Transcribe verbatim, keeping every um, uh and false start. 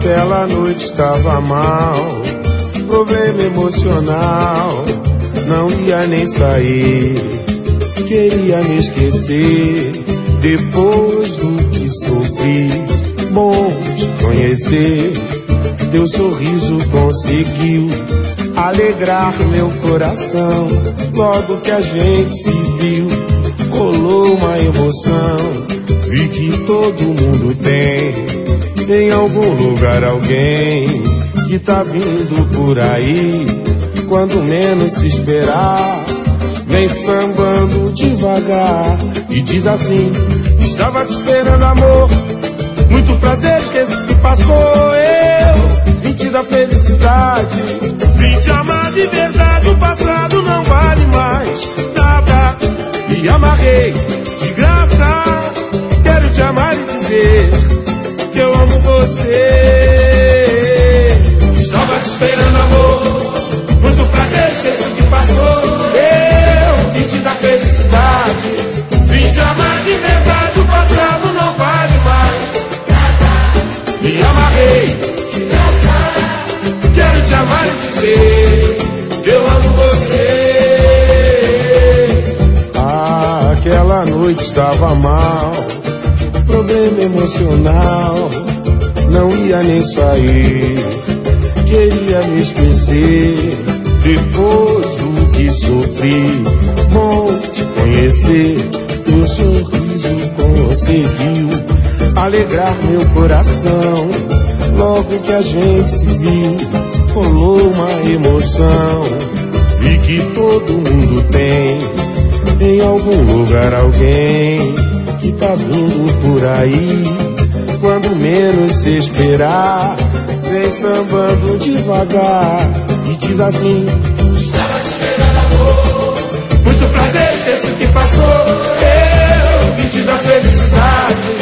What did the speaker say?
Aquela noite estava mal, problema emocional, não ia nem sair, queria me esquecer. Depois do que sofri, bom te conhecer. Teu sorriso conseguiu alegrar meu coração. Logo que a gente se viu, rolou uma emoção. Vi que todo mundo tem, em algum lugar, alguém que tá vindo por aí. Quando menos se esperar, vem sambando devagar e diz assim: estava te esperando, amor, muito prazer, esqueço que passou. Eu vim te dar felicidade, vim te amar de verdade. O passado não vale mais nada, me amarrei de graça. Quero te amar e dizer que eu amo você. Estava te esperando, amor, muito prazer, esqueço que passou. Eu vim te dar felicidade, vim te amar de verdade. O passado não vale mais nada, me amarrei de graça. Quero te amar e dizer que eu amo você. Ah, aquela noite estava mal, problema emocional, não ia nem sair, queria me esquecer. Depois do que sofri, bom te conhecer. Teu sorriso conseguiu alegrar meu coração. Logo que a gente se viu, rolou uma emoção. Vi que todo mundo tem, em algum lugar, alguém que tá vindo por aí. Quando menos se esperar, vem sambando devagar e diz assim: estava te esperando, amor, muito prazer, esqueço que passou. Eu vim te dar felicidade,